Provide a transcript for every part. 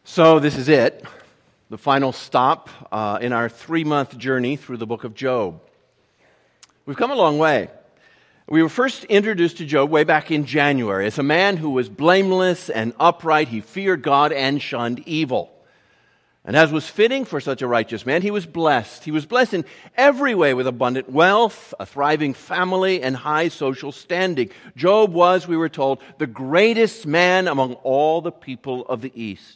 So this is it, the final stop in our 3-month journey through the book of Job. We've come a long way. We were first introduced to Job way back in January as a man who was blameless and upright. He feared God and shunned evil. And as was fitting for such a righteous man, he was blessed. He was blessed in every way with abundant wealth, a thriving family, and high social standing. Job was, we were told, the greatest man among all the people of the East.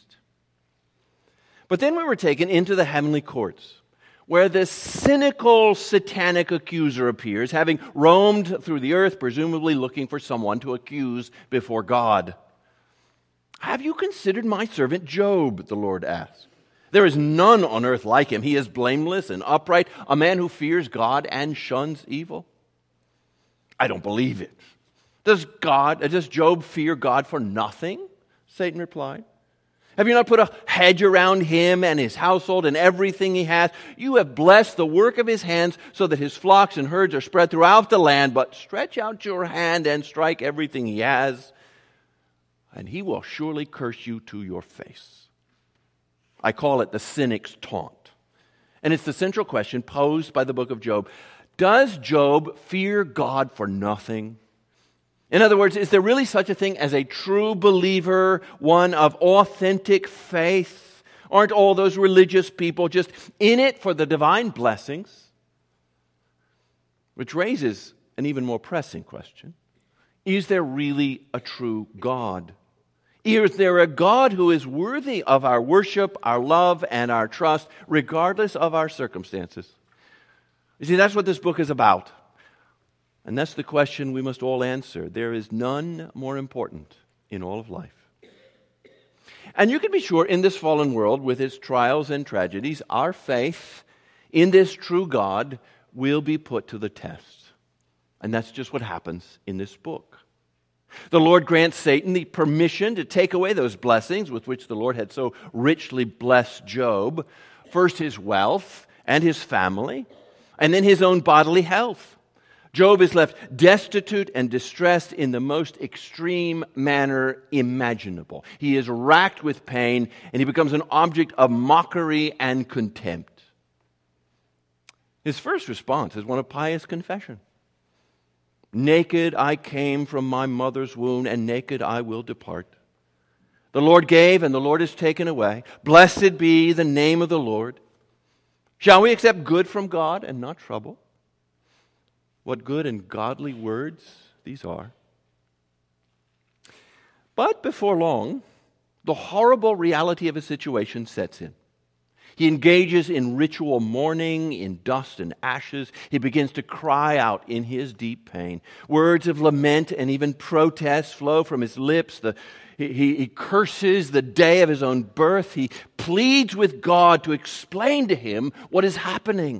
But then we were taken into the heavenly courts, where this cynical satanic accuser appears, having roamed through the earth, presumably looking for someone to accuse before God. "Have you considered my servant Job?" the Lord asked. "There is none on earth like him. He is blameless and upright, a man who fears God and shuns evil." "I don't believe it. Does Job fear God for nothing?" Satan replied. "Have you not put a hedge around him and his household and everything he has? You have blessed the work of his hands so that his flocks and herds are spread throughout the land. But stretch out your hand and strike everything he has, and he will surely curse you to your face." I call it the cynic's taunt. And it's the central question posed by the book of Job. Does Job fear God for nothing? In other words, is there really such a thing as a true believer, one of authentic faith? Aren't all those religious people just in it for the divine blessings? Which raises an even more pressing question. Is there really a true God? Is there a God who is worthy of our worship, our love, and our trust, regardless of our circumstances? You see, that's what this book is about. And that's the question we must all answer. There is none more important in all of life. And you can be sure in this fallen world, with its trials and tragedies, our faith in this true God will be put to the test. And that's just what happens in this book. The Lord grants Satan the permission to take away those blessings with which the Lord had so richly blessed Job. First his wealth and his family, and then his own bodily health. Job is left destitute and distressed in the most extreme manner imaginable. He is racked with pain, and he becomes an object of mockery and contempt. His first response is one of pious confession. "Naked I came from my mother's womb, and naked I will depart. The Lord gave, and the Lord has taken away. Blessed be the name of the Lord. Shall we accept good from God and not trouble?" What good and godly words these are. But before long, the horrible reality of his situation sets in. He engages in ritual mourning, in dust and ashes. He begins to cry out in his deep pain. Words of lament and even protest flow from his lips. He curses the day of his own birth. He pleads with God to explain to him what is happening.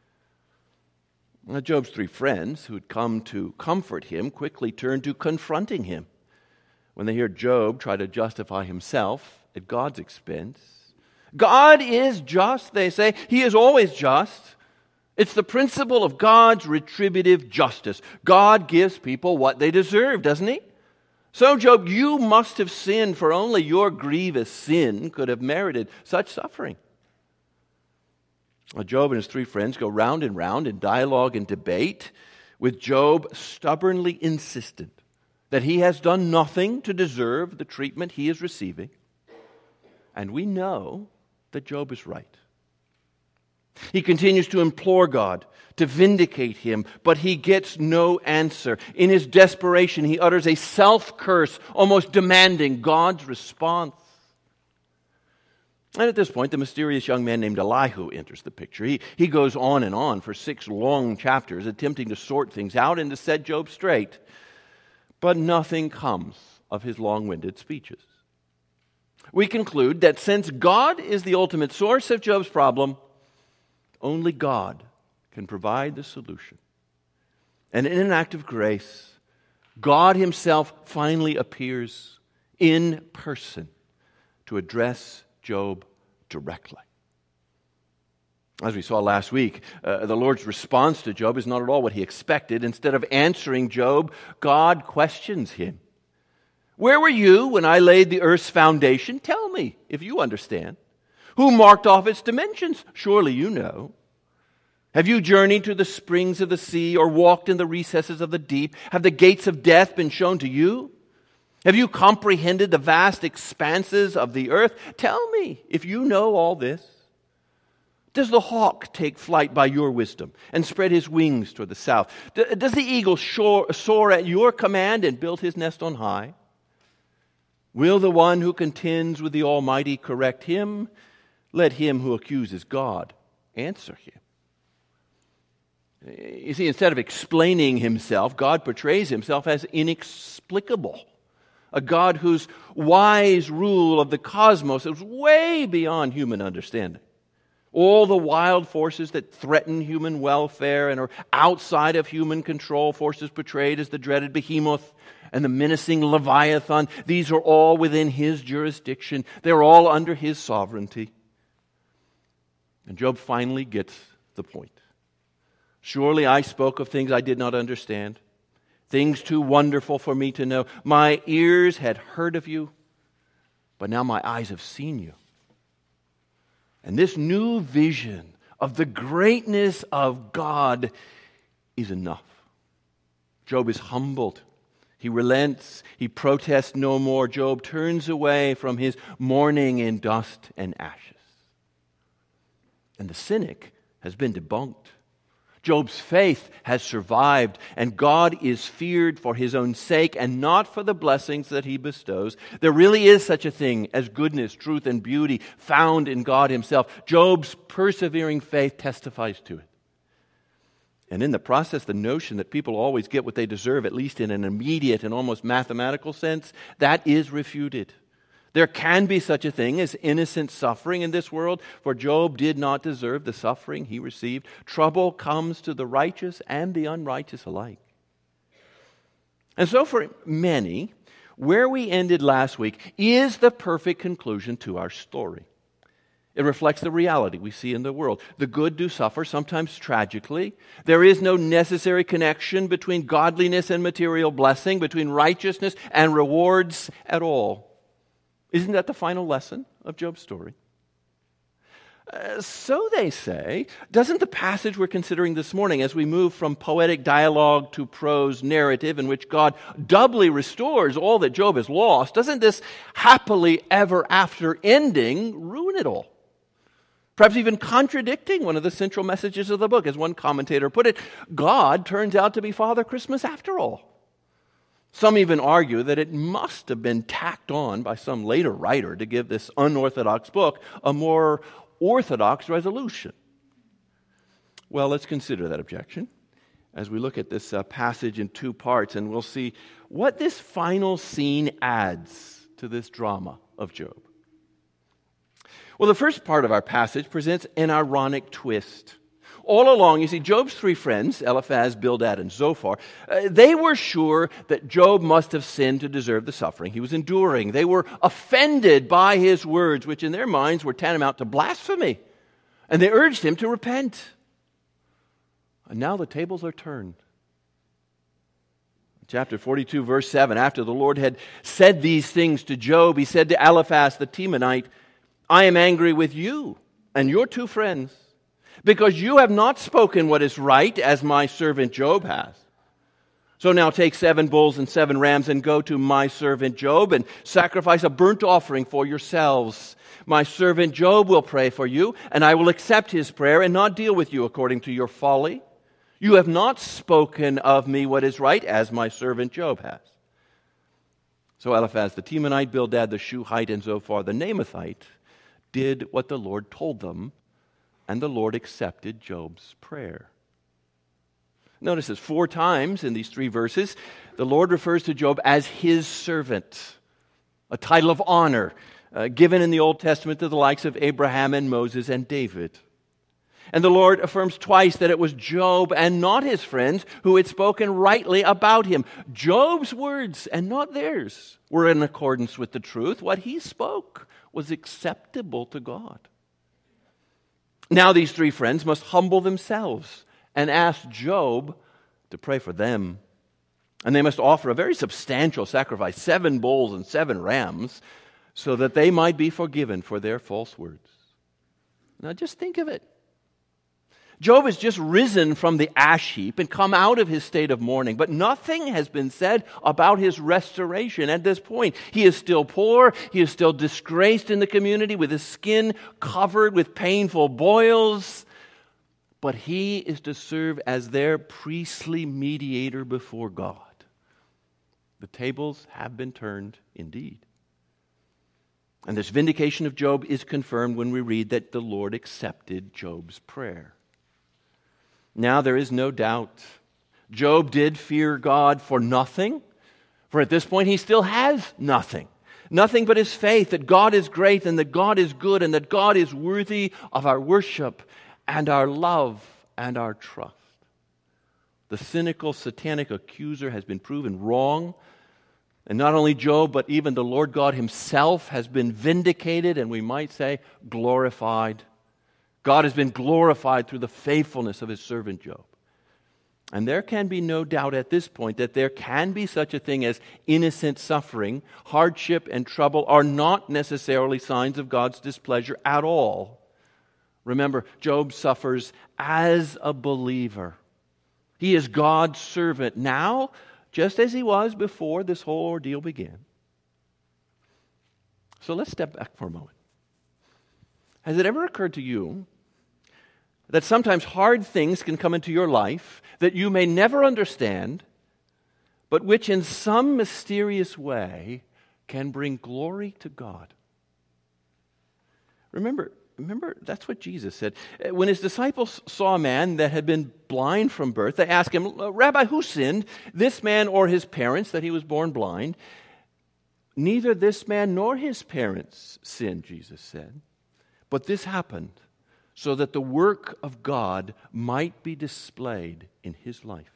Now, Job's 3 friends, who had come to comfort him, quickly turned to confronting him when they hear Job try to justify himself at God's expense. God is just, they say. He is always just. It's the principle of God's retributive justice. God gives people what they deserve, doesn't he? So, Job, you must have sinned, for only your grievous sin could have merited such suffering. Job and his 3 friends go round and round in dialogue and debate, with Job stubbornly insistent that he has done nothing to deserve the treatment he is receiving. And we know that Job is right. He continues to implore God to vindicate him, but he gets no answer. In his desperation, he utters a self-curse, almost demanding God's response. And at this point, the mysterious young man named Elihu enters the picture. He goes on and on for 6 long chapters, attempting to sort things out and to set Job straight. But nothing comes of his long-winded speeches. We conclude that since God is the ultimate source of Job's problem, only God can provide the solution. And in an act of grace, God himself finally appears in person to address Job directly. As we saw last week, the Lord's response to Job is not at all what he expected. Instead of answering Job, God questions him. Where were you when I laid the earth's foundation? Tell me, if you understand. Who marked off its dimensions? Surely you know. Have you journeyed to the springs of the sea or walked in the recesses of the deep? Have the gates of death been shown to you? Have you comprehended the vast expanses of the earth? Tell me, if you know all this. Does the hawk take flight by your wisdom and spread his wings toward the south? Does the eagle soar at your command and build his nest on high? Will the one who contends with the Almighty correct him? Let him who accuses God answer him. You see, instead of explaining himself, God portrays himself as inexplicable. A God whose wise rule of the cosmos is way beyond human understanding. All the wild forces that threaten human welfare and are outside of human control, forces portrayed as the dreaded behemoth and the menacing Leviathan, these are all within his jurisdiction. They're all under his sovereignty. And Job finally gets the point. Surely I spoke of things I did not understand, things too wonderful for me to know. My ears had heard of you, but now my eyes have seen you. And this new vision of the greatness of God is enough. Job is humbled. He relents. He protests no more. Job turns away from his mourning in dust and ashes. And the cynic has been debunked. Job's faith has survived, and God is feared for his own sake and not for the blessings that he bestows. There really is such a thing as goodness, truth, and beauty found in God himself. Job's persevering faith testifies to it. And in the process, the notion that people always get what they deserve, at least in an immediate and almost mathematical sense, that is refuted. There can be such a thing as innocent suffering in this world, for Job did not deserve the suffering he received. Trouble comes to the righteous and the unrighteous alike. And so for many, where we ended last week is the perfect conclusion to our story. It reflects the reality we see in the world. The good do suffer, sometimes tragically. There is no necessary connection between godliness and material blessing, between righteousness and rewards at all. Isn't that the final lesson of Job's story? So they say. Doesn't the passage we're considering this morning, as we move from poetic dialogue to prose narrative in which God doubly restores all that Job has lost, doesn't this happily ever after ending ruin it all? Perhaps even contradicting one of the central messages of the book. As one commentator put it, God turns out to be Father Christmas after all. Some even argue that it must have been tacked on by some later writer to give this unorthodox book a more orthodox resolution. Well, let's consider that objection as we look at this passage in two parts, and we'll see what this final scene adds to this drama of Job. Well, the first part of our passage presents an ironic twist. All along, you see, Job's three friends, Eliphaz, Bildad, and Zophar, they were sure that Job must have sinned to deserve the suffering he was enduring. They were offended by his words, which in their minds were tantamount to blasphemy. And they urged him to repent. And now the tables are turned. Chapter 42, verse 7, after the Lord had said these things to Job, he said to Eliphaz the Temanite, I am angry with you and your two friends, because you have not spoken what is right, as my servant Job has. So now take 7 bulls and 7 rams and go to my servant Job and sacrifice a burnt offering for yourselves. My servant Job will pray for you, and I will accept his prayer and not deal with you according to your folly. You have not spoken of me what is right, as my servant Job has. So Eliphaz the Temanite, Bildad the Shuhite, and Zophar the Naamathite did what the Lord told them, and the Lord accepted Job's prayer. Notice this 4 times in these 3 verses, the Lord refers to Job as his servant, a title of honor given in the Old Testament to the likes of Abraham and Moses and David. And the Lord affirms twice that it was Job and not his friends who had spoken rightly about him. Job's words and not theirs were in accordance with the truth. What he spoke was acceptable to God. Now these 3 friends must humble themselves and ask Job to pray for them. And they must offer a very substantial sacrifice, 7 bulls and 7 rams, so that they might be forgiven for their false words. Now just think of it. Job has just risen from the ash heap and come out of his state of mourning, but nothing has been said about his restoration at this point. He is still poor. He is still disgraced in the community with his skin covered with painful boils. But he is to serve as their priestly mediator before God. The tables have been turned indeed. And this vindication of Job is confirmed when we read that the Lord accepted Job's prayer. Now there is no doubt. Job did fear God for nothing, for at this point he still has nothing. Nothing but his faith that God is great and that God is good and that God is worthy of our worship and our love and our trust. The cynical, satanic accuser has been proven wrong. And not only Job, but even the Lord God himself has been vindicated and we might say glorified. God has been glorified through the faithfulness of his servant Job. And there can be no doubt at this point that there can be such a thing as innocent suffering. Hardship and trouble are not necessarily signs of God's displeasure at all. Remember, Job suffers as a believer. He is God's servant now, just as he was before this whole ordeal began. So let's step back for a moment. Has it ever occurred to you that sometimes hard things can come into your life that you may never understand, but which in some mysterious way can bring glory to God? Remember, that's what Jesus said. When his disciples saw a man that had been blind from birth, they asked him, "Rabbi, who sinned, this man or his parents, that he was born blind?" "Neither this man nor his parents sinned," Jesus said. "But this happened so that the work of God might be displayed in his life."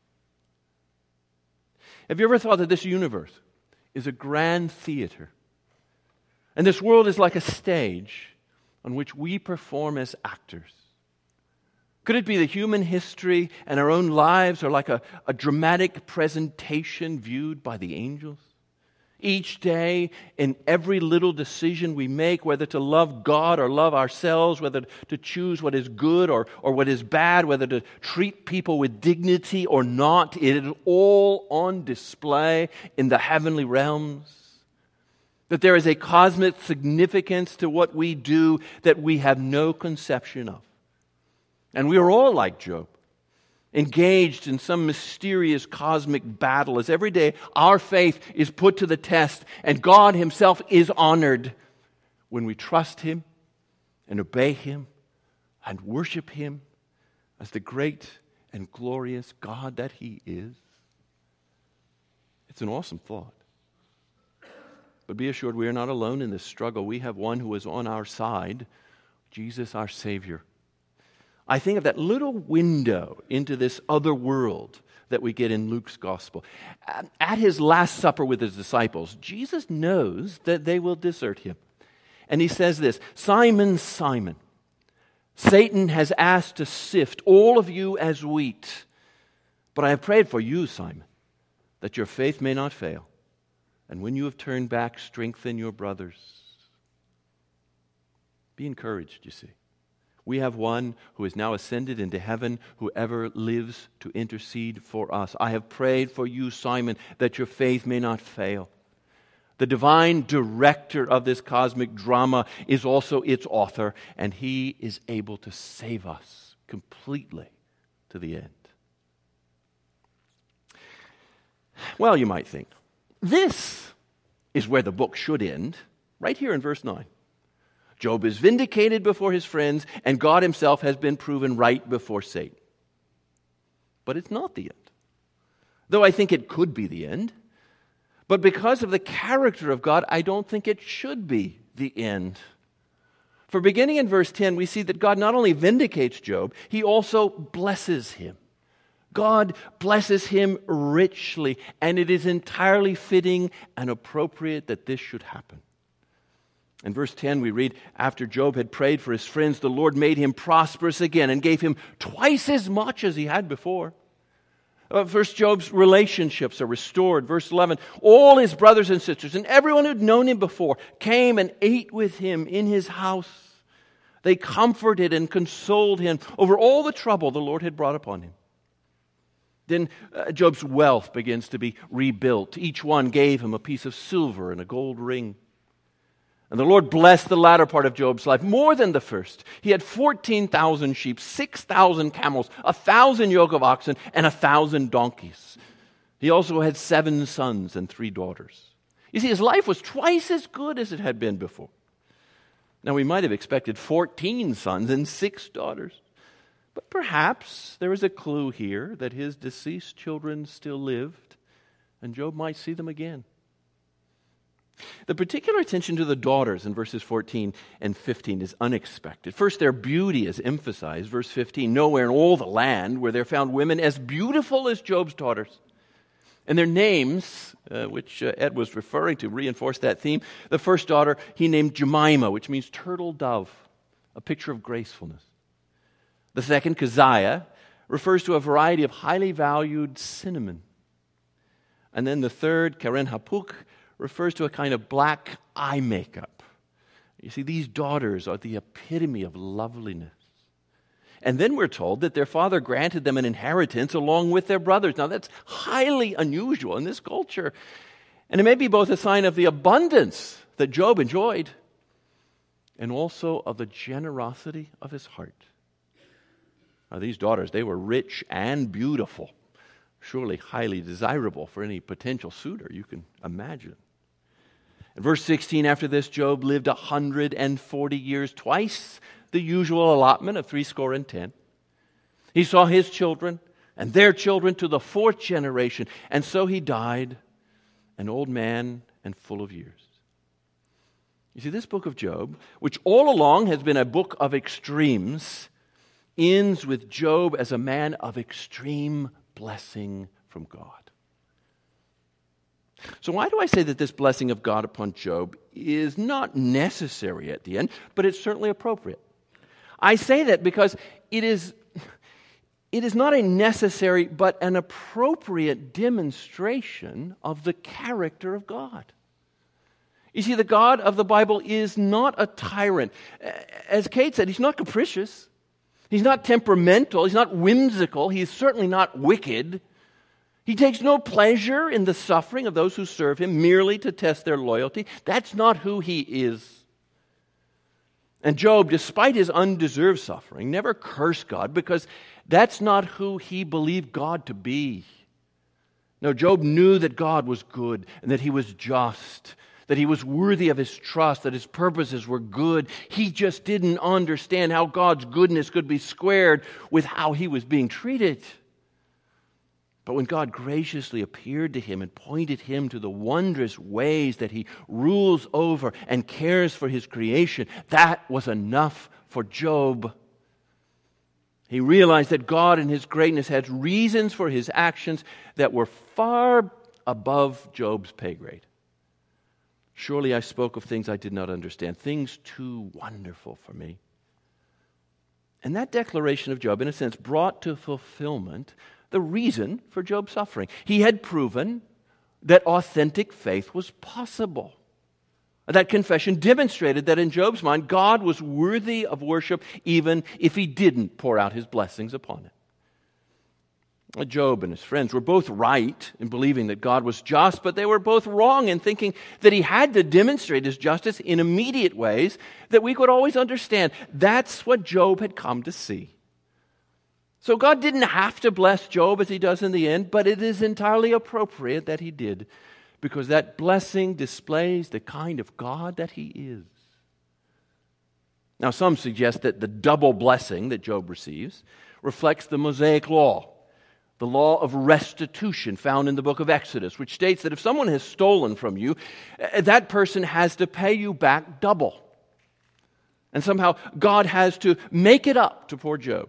Have you ever thought that this universe is a grand theater? And this world is like a stage on which we perform as actors. Could it be that human history and our own lives are like a dramatic presentation viewed by the angels? Each day, in every little decision we make, whether to love God or love ourselves, whether to choose what is good or what is bad, whether to treat people with dignity or not, it is all on display in the heavenly realms. That there is a cosmic significance to what we do that we have no conception of. And we are all like Job, engaged in some mysterious cosmic battle as every day our faith is put to the test and God himself is honored when we trust him and obey him and worship him as the great and glorious God that he is. It's an awesome thought. But be assured, we are not alone in this struggle. We have one who is on our side, Jesus our Savior. I think of that little window into this other world that we get in Luke's gospel. At his Last Supper with his disciples, Jesus knows that they will desert him. And he says this, "Simon, Simon, Satan has asked to sift all of you as wheat. But I have prayed for you, Simon, that your faith may not fail. And when you have turned back, strengthen your brothers." Be encouraged, you see. We have one who is now ascended into heaven, who ever lives to intercede for us. I have prayed for you, Simon, that your faith may not fail. The divine director of this cosmic drama is also its author, and he is able to save us completely to the end. Well, you might think, this is where the book should end, right here in verse 9. Job is vindicated before his friends, and God himself has been proven right before Satan. But it's not the end. Though I think it could be the end. But because of the character of God, I don't think it should be the end. For beginning in verse 10, we see that God not only vindicates Job, he also blesses him. God blesses him richly, and it is entirely fitting and appropriate that this should happen. In verse 10 we read, "After Job had prayed for his friends, the Lord made him prosperous again and gave him twice as much as he had before." First, Job's relationships are restored. Verse 11, all his brothers and sisters and everyone who'd known him before came and ate with him in his house. They comforted and consoled him over all the trouble the Lord had brought upon him. Then Job's wealth begins to be rebuilt. Each one gave him a piece of silver and a gold ring. And the Lord blessed the latter part of Job's life more than the first. He had 14,000 sheep, 6,000 camels, 1,000 yoke of oxen, and 1,000 donkeys. He also had 7 sons and 3 daughters. You see, his life was twice as good as it had been before. Now, we might have expected 14 sons and 6 daughters. But perhaps there is a clue here that his deceased children still lived, and Job might see them again. The particular attention to the daughters in verses 14 and 15 is unexpected. First, their beauty is emphasized. Verse 15, nowhere in all the land were there found women as beautiful as Job's daughters. And their names, which Ed was referring to, reinforce that theme. The first daughter he named Jemima, which means turtle dove, a picture of gracefulness. The second, Keziah, refers to a variety of highly valued cinnamon. And then the third, Keren Hapuk, refers to a kind of black eye makeup. You see, these daughters are the epitome of loveliness. And then we're told that their father granted them an inheritance along with their brothers. Now, that's highly unusual in this culture. And it may be both a sign of the abundance that Job enjoyed and also of the generosity of his heart. Now, these daughters, they were rich and beautiful, surely highly desirable for any potential suitor you can imagine. In verse 16, after this, Job lived 140 years, twice the usual allotment of 70. He saw his children and their children to the 4th generation, and so he died, an old man and full of years. You see, this book of Job, which all along has been a book of extremes, ends with Job as a man of extreme blessing from God. So why do I say that this blessing of God upon Job is not necessary at the end, but it's certainly appropriate? I say that because it is not a necessary but an appropriate demonstration of the character of God. You see, the God of the Bible is not a tyrant. As Kate said, he's not capricious. He's not temperamental. He's not whimsical. He's certainly not wicked. He takes no pleasure in the suffering of those who serve him merely to test their loyalty. That's not who he is. And Job, despite his undeserved suffering, never cursed God because that's not who he believed God to be. No, Job knew that God was good and that he was just, that he was worthy of his trust, that his purposes were good. He just didn't understand how God's goodness could be squared with how he was being treated. But when God graciously appeared to him and pointed him to the wondrous ways that he rules over and cares for his creation, that was enough for Job. He realized that God in his greatness had reasons for his actions that were far above Job's pay grade. Surely I spoke of things I did not understand, things too wonderful for me. And that declaration of Job, in a sense, brought to fulfillment the reason for Job's suffering. He had proven that authentic faith was possible. That confession demonstrated that in Job's mind, God was worthy of worship even if he didn't pour out his blessings upon it. Job and his friends were both right in believing that God was just, but they were both wrong in thinking that he had to demonstrate his justice in immediate ways that we could always understand. That's what Job had come to see. So God didn't have to bless Job as he does in the end, but it is entirely appropriate that he did, because that blessing displays the kind of God that he is. Now, some suggest that the double blessing that Job receives reflects the Mosaic law, the law of restitution found in the book of Exodus, which states that if someone has stolen from you, that person has to pay you back double. And somehow God has to make it up to poor Job.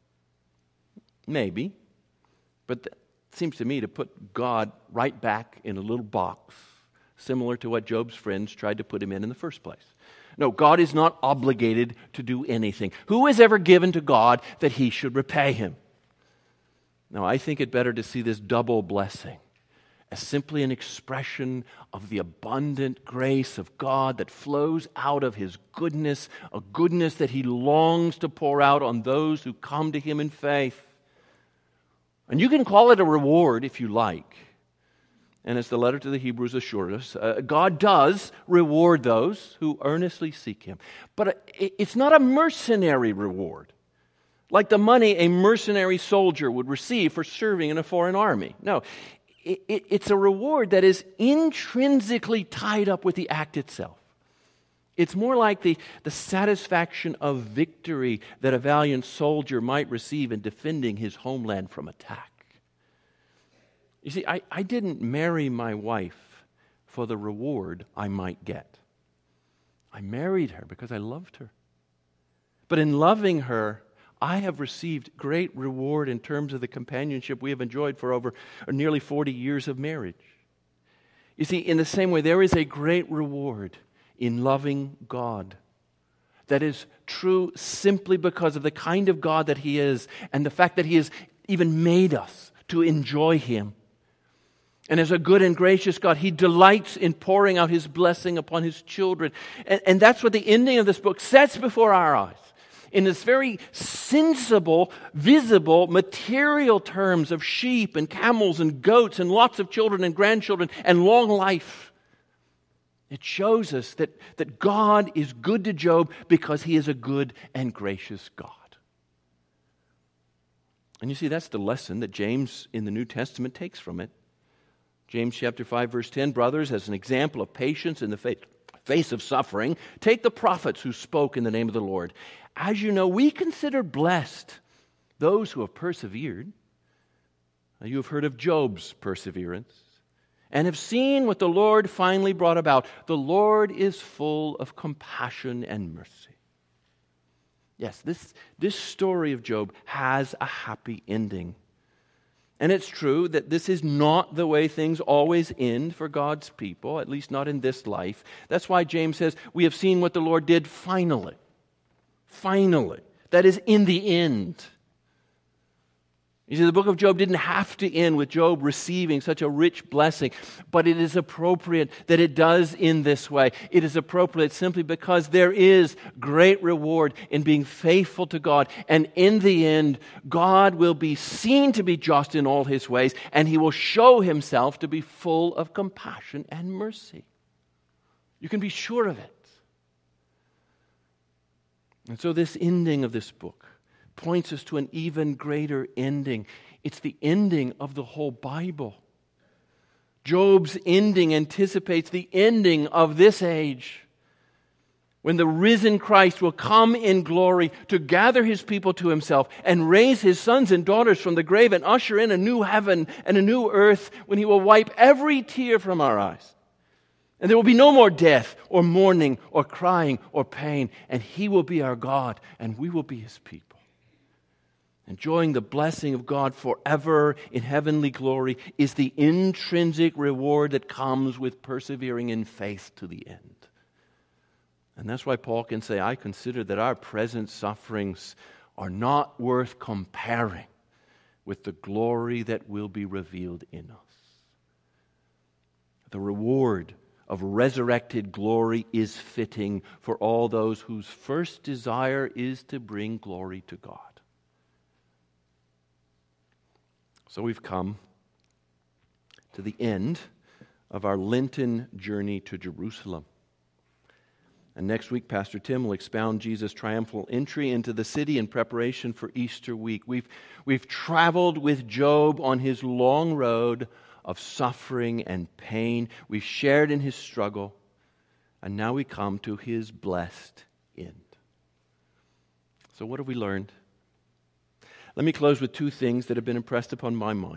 Maybe, but that seems to me to put God right back in a little box, similar to what Job's friends tried to put him in the first place. No, God is not obligated to do anything. Who has ever given to God that he should repay him? Now, I think it better to see this double blessing as simply an expression of the abundant grace of God that flows out of His goodness, a goodness that He longs to pour out on those who come to Him in faith. And you can call it a reward if you like. And as the letter to the Hebrews assured us, God does reward those who earnestly seek Him. But it's not a mercenary reward, like the money a mercenary soldier would receive for serving in a foreign army. No, it's a reward that is intrinsically tied up with the act itself. It's more like the satisfaction of victory that a valiant soldier might receive in defending his homeland from attack. You see, I didn't marry my wife for the reward I might get. I married her because I loved her. But in loving her, I have received great reward in terms of the companionship we have enjoyed for over nearly 40 years of marriage. You see, in the same way, there is a great reward in loving God that is true simply because of the kind of God that He is and the fact that He has even made us to enjoy Him. And as a good and gracious God, He delights in pouring out His blessing upon His children. And that's what the ending of this book sets before our eyes. In this very sensible, visible, material terms of sheep and camels and goats and lots of children and grandchildren and long life. It shows us that God is good to Job because He is a good and gracious God. And you see, that's the lesson that James in the New Testament takes from it. James chapter 5, verse 10, brothers, as an example of patience in the face of suffering, take the prophets who spoke in the name of the Lord. As you know, we consider blessed those who have persevered. You have heard of Job's perseverance and have seen what the Lord finally brought about. The Lord is full of compassion and mercy. Yes, this story of Job has a happy ending. And it's true that this is not the way things always end for God's people, at least not in this life. That's why James says, we have seen what the Lord did finally. Finally. That is, in the end. You see, the book of Job didn't have to end with Job receiving such a rich blessing, but it is appropriate that it does in this way. It is appropriate simply because there is great reward in being faithful to God, and in the end, God will be seen to be just in all His ways, and He will show Himself to be full of compassion and mercy. You can be sure of it. And so this ending of this book points us to an even greater ending. It's the ending of the whole Bible. Job's ending anticipates the ending of this age, when the risen Christ will come in glory to gather His people to Himself and raise His sons and daughters from the grave and usher in a new heaven and a new earth, when He will wipe every tear from our eyes. And there will be no more death or mourning or crying or pain, and He will be our God and we will be His people. Enjoying the blessing of God forever in heavenly glory is the intrinsic reward that comes with persevering in faith to the end. And that's why Paul can say, I consider that our present sufferings are not worth comparing with the glory that will be revealed in us. The reward of resurrected glory is fitting for all those whose first desire is to bring glory to God. So we've come to the end of our Lenten journey to Jerusalem. And next week, Pastor Tim will expound Jesus' triumphal entry into the city in preparation for Easter week. We've traveled with Job on his long road of suffering and pain. We've shared in his struggle. And now we come to his blessed end. So what have we learned? Let me close with two things that have been impressed upon my mind.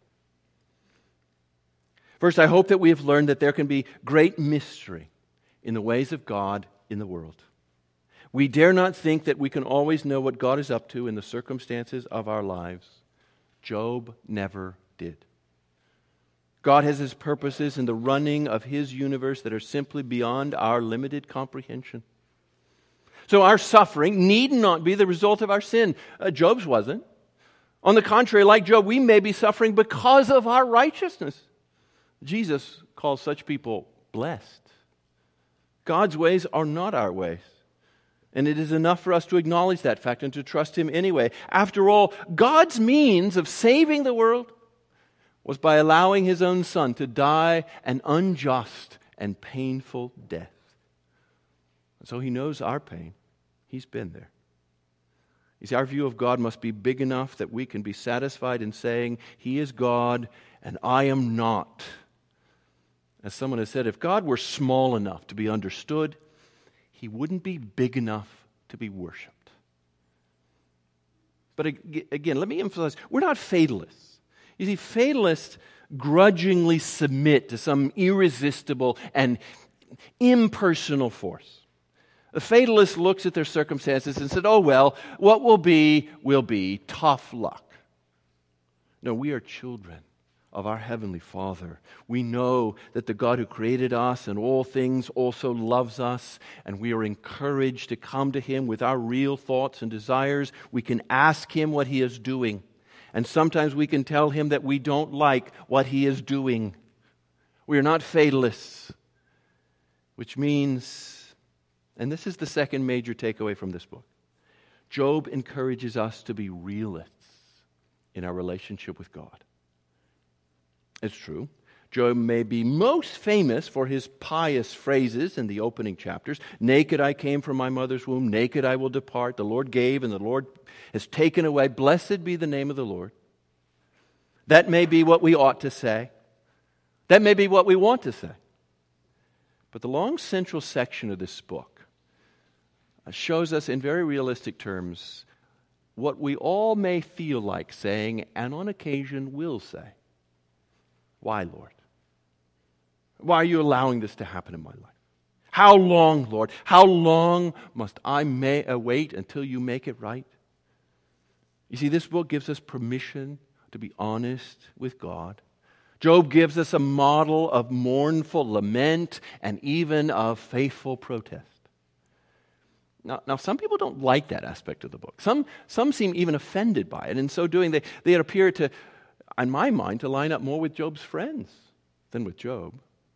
First, I hope that we have learned that there can be great mystery in the ways of God in the world. We dare not think that we can always know what God is up to in the circumstances of our lives. Job never did. God has His purposes in the running of His universe that are simply beyond our limited comprehension. So our suffering need not be the result of our sin. Job's wasn't. On the contrary, like Job, we may be suffering because of our righteousness. Jesus calls such people blessed. God's ways are not our ways. And it is enough for us to acknowledge that fact and to trust Him anyway. After all, God's means of saving the world was by allowing His own Son to die an unjust and painful death. And so He knows our pain. He's been there. You see, our view of God must be big enough that we can be satisfied in saying, He is God and I am not. As someone has said, if God were small enough to be understood, He wouldn't be big enough to be worshipped. But again, let me emphasize, we're not fatalists. You see, fatalists grudgingly submit to some irresistible and impersonal force. The fatalist looks at their circumstances and said, oh well, what will be, tough luck. No, we are children of our Heavenly Father. We know that the God who created us and all things also loves us, and we are encouraged to come to Him with our real thoughts and desires. We can ask Him what He is doing, and sometimes we can tell Him that we don't like what He is doing. We are not fatalists, which means, and this is the second major takeaway from this book, Job encourages us to be realists in our relationship with God. It's true. Job may be most famous for his pious phrases in the opening chapters. Naked I came from my mother's womb, naked I will depart. The Lord gave and the Lord has taken away. Blessed be the name of the Lord. That may be what we ought to say. That may be what we want to say. But the long central section of this book shows us in very realistic terms what we all may feel like saying and on occasion will say. Why, Lord? Why are you allowing this to happen in my life? How long, Lord? How long must I wait until you make it right? You see, this book gives us permission to be honest with God. Job gives us a model of mournful lament and even of faithful protest. Now, some people don't like that aspect of the book. Some seem even offended by it. In so doing, they appear to, in my mind, to line up more with Job's friends than with Job.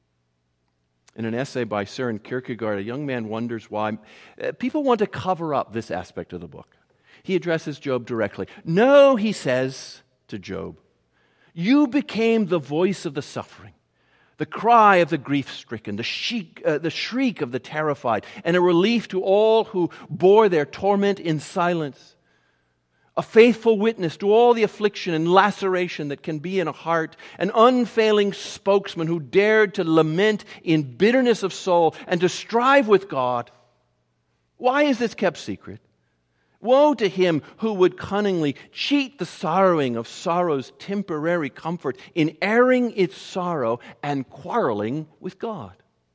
In an essay by Søren Kierkegaard, a young man wonders why people want to cover up this aspect of the book. He addresses Job directly. No, he says to Job, you became the voice of the suffering, the cry of the grief-stricken, the shriek of the terrified, and a relief to all who bore their torment in silence. A faithful witness to all the affliction and laceration that can be in a heart, an unfailing spokesman who dared to lament in bitterness of soul and to strive with God. Why is this kept secret? Woe to him who would cunningly cheat the sorrowing of sorrow's temporary comfort in airing its sorrow and quarreling with God.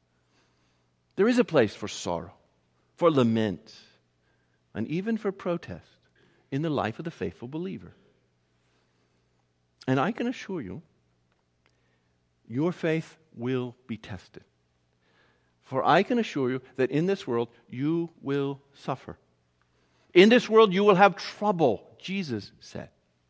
There is a place for sorrow, for lament, and even for protest in the life of the faithful believer. And I can assure you, your faith will be tested. For I can assure you that in this world you will suffer. In this world you will have trouble, Jesus said.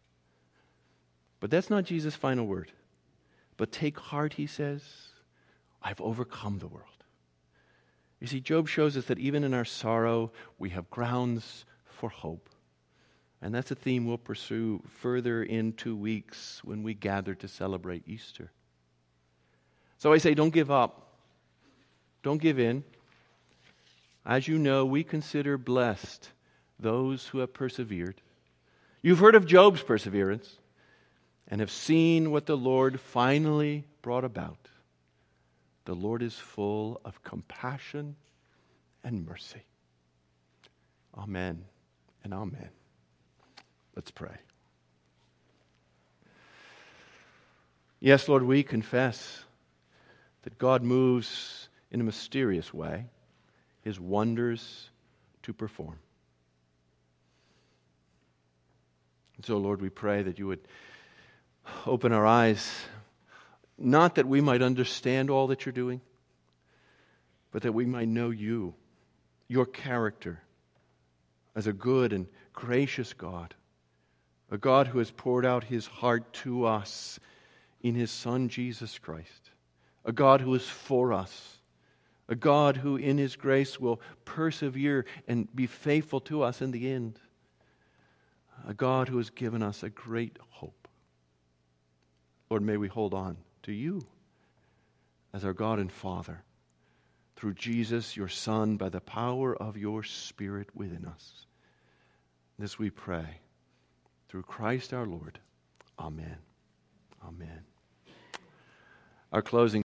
But that's not Jesus' final word. But take heart, he says, I've overcome the world. You see, Job shows us that even in our sorrow, we have grounds for hope. And that's a theme we'll pursue further in 2 weeks when we gather to celebrate Easter. So I say, don't give up. Don't give in. As you know, we consider blessed those who have persevered. You've heard of Job's perseverance and have seen what the Lord finally brought about. The Lord is full of compassion and mercy. Amen and amen. Let's pray. Yes, Lord, we confess that God moves in a mysterious way, His wonders to perform. And so, Lord, we pray that you would open our eyes, not that we might understand all that you're doing, but that we might know you, your character, as a good and gracious God a God who has poured out his heart to us in his Son, Jesus Christ, a God who is for us, a God who in his grace will persevere and be faithful to us in the end, a God who has given us a great hope. Lord, may we hold on to you as our God and Father, through Jesus, your Son, by the power of your Spirit within us. This we pray through Christ our Lord. Amen. Amen. Our closing